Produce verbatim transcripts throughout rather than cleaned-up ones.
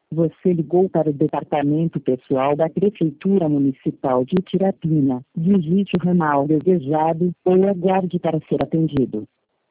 Você ligou para o departamento pessoal da Prefeitura Municipal de Tirapina. Digite o ramal desejado ou aguarde para ser atendido.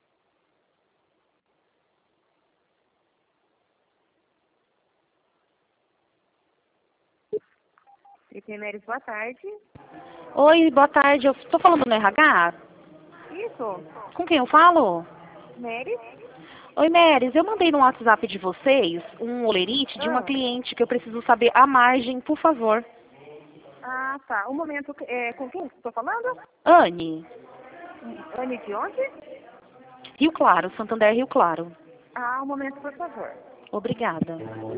Etemeres, boa tarde. Oi, boa tarde. Eu estou falando no R H? Isso. Com quem eu falo? Meres? Oi, Meres. Eu mandei no WhatsApp de vocês um olerite de uma Ah. cliente que eu preciso saber a margem, por favor. Ah, tá. Um momento. É, com quem estou falando? Anne. Anne de onde? Rio Claro, Santander, Rio Claro. Ah, um momento, por favor. Obrigada.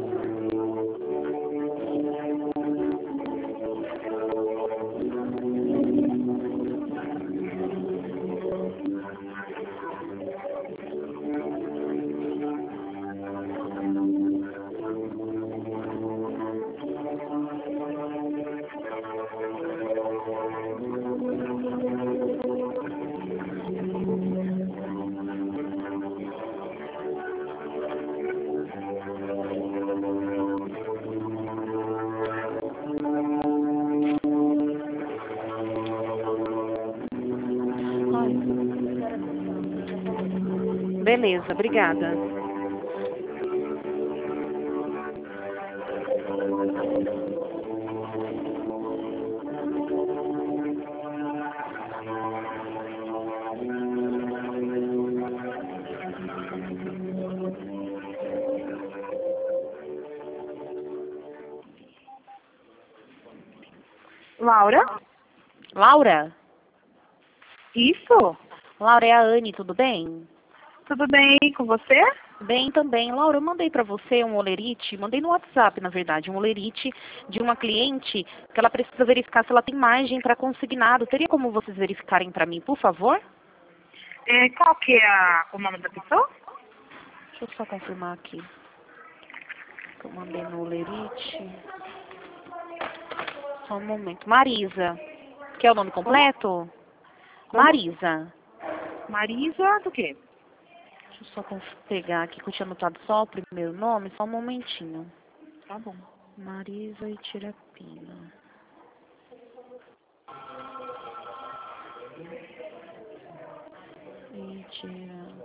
Beleza, obrigada. Laura? Laura? Isso. Laura, é a Anne, tudo bem? Tudo bem com você? Bem também. Laura, eu mandei para você um olerite, mandei no WhatsApp, na verdade, um olerite de uma cliente que ela precisa verificar se ela tem margem para consignado. Teria como vocês verificarem para mim, por favor? É, qual que é a, o nome da pessoa? Deixa eu só confirmar aqui. Eu mandei no olerite. Só um momento. Marisa. Que é o nome completo? Como? Marisa. Marisa do quê? Deixa eu só conf- pegar aqui, que eu tinha anotado só o primeiro nome, só um momentinho. Tá bom. Marisa e Tirapina. E Tirapina.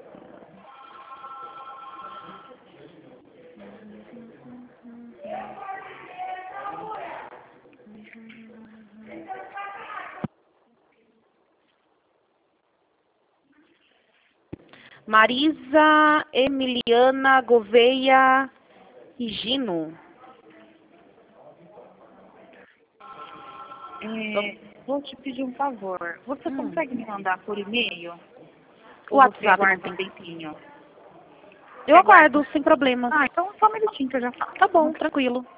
Marisa Emiliana Gouveia Higino. É, vou te pedir um favor. Você Hum. consegue me mandar por e-mail? O Ou você WhatsApp não aguarda tem. um tempinho? Eu Você aguarda? aguardo, sem problemas. Ah, então só um minutinho que eu já faço. Tá bom, tranquilo.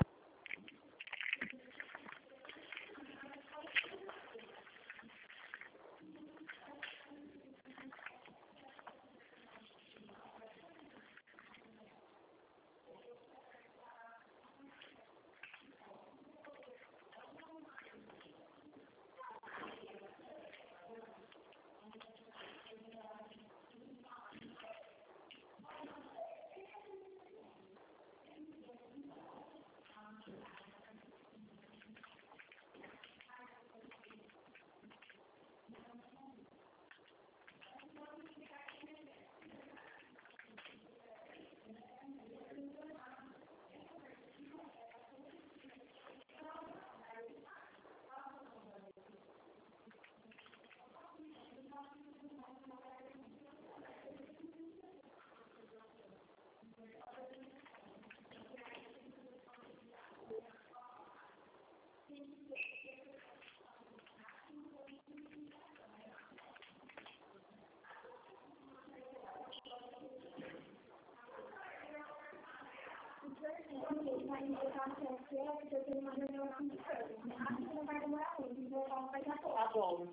Tá bom.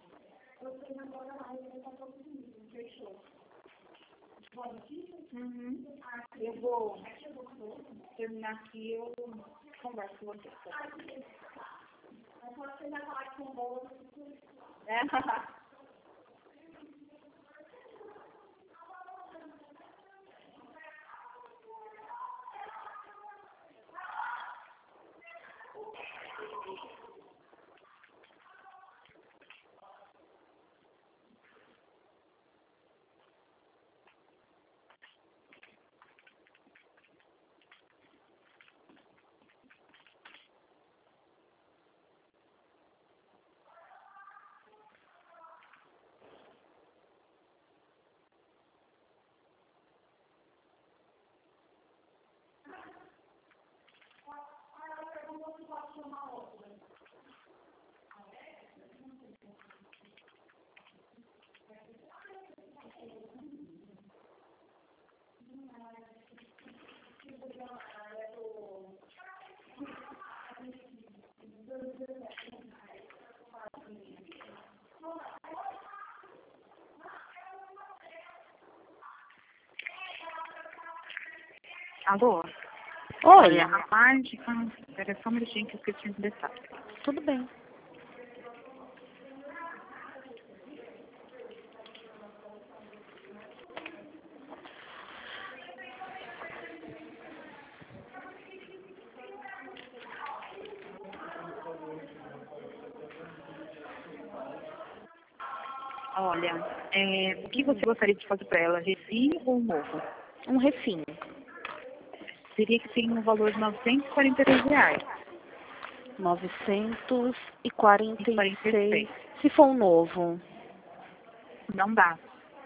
Uhum. Eu vou terminar aqui e eu converso com você. É. Alô? Oi. Olha, a margem... Ah, espera só um minutinho que eu esqueci de detalhe. Tudo bem. Olha, é, o que você gostaria de fazer para ela? Refino ou novo? Um refino. Teria que ter um valor de novecentos e quarenta e três reais. novecentos e quarenta e quarenta e seis. seis. Se for um novo. Não dá.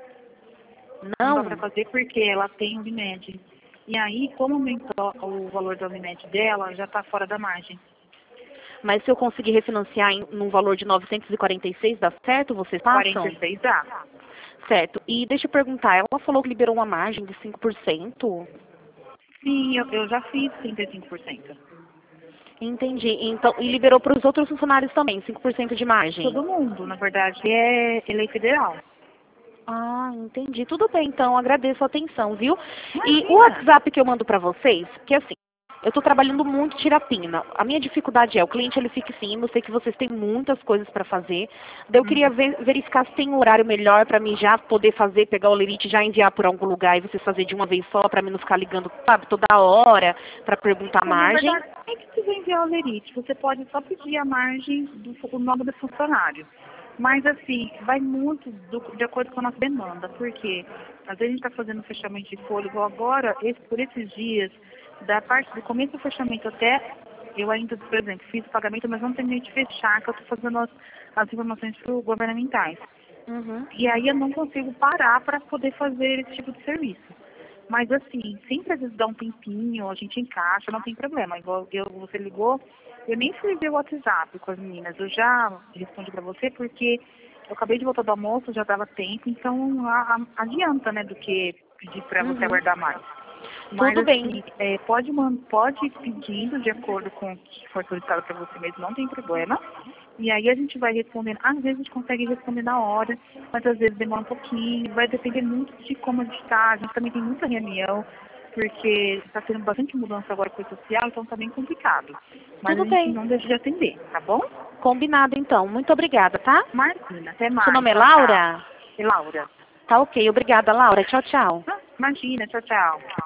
Não? Não dá para fazer porque ela tem Unimed. E aí, como aumentou o valor da Unimed dela, já está fora da margem. Mas se eu conseguir refinanciar em num valor de novecentos e quarenta e seis, dá certo? Vocês passam? quarenta e seis dá. Certo. E deixa eu perguntar, ela falou que liberou uma margem de cinco por cento? Sim, eu, eu já fiz trinta e cinco por cento. Entendi. Então, e liberou para os outros funcionários também, cinco por cento de margem? Todo mundo, na verdade, é, é lei federal. Ah, entendi. Tudo bem, então, agradeço a atenção, viu? E Imagina. o WhatsApp que eu mando para vocês, porque assim, eu estou trabalhando muito tirapina. A minha dificuldade é, o cliente ele fica em cima, eu sei que vocês têm muitas coisas para fazer. Daí eu queria ver- verificar se tem um horário melhor para mim já poder fazer, pegar o lerite e já enviar por algum lugar e vocês fazer de uma vez só, para mim não ficar ligando, sabe, toda hora, para perguntar a Então, na margem. verdade, não é que precisa enviar o lerite. Você pode só pedir a margem do o nome do funcionário. Mas, assim, vai muito do- de acordo com a nossa demanda. Porque, às vezes, a gente está fazendo fechamento de folha, igual agora, esse- por esses dias, da parte do começo do fechamento até, eu ainda, por exemplo, fiz o pagamento, mas não terminei de fechar, que eu estou fazendo as, as informações pro governamentais. Uhum. E aí eu não consigo parar para poder fazer esse tipo de serviço. Mas assim, sempre às vezes dá um tempinho, a gente encaixa, não tem problema. Igual eu, você ligou, eu nem fui ver o WhatsApp com as meninas, eu já respondi para você porque eu acabei de voltar do almoço, já dava tempo, então a, a, adianta, né, do que pedir para você Uhum. aguardar mais. Mas Tudo bem. assim, é, pode, man- pode ir pedindo de acordo com o que for solicitado para você mesmo, não tem problema. E aí a gente vai respondendo, às vezes a gente consegue responder na hora, mas às vezes demora um pouquinho, vai depender muito de como a gente está, a gente também tem muita reunião, porque está tendo bastante mudança agora com o social, então está bem complicado. Mas Tudo a gente bem. não deixa de atender, tá bom? Combinado, então. Muito obrigada, tá? Martina, até mais. Seu nome é Tchau, tchau. Laura? É Laura. Tá ok. Obrigada, Laura. Tchau, tchau. Ah, imagina, tchau, tchau.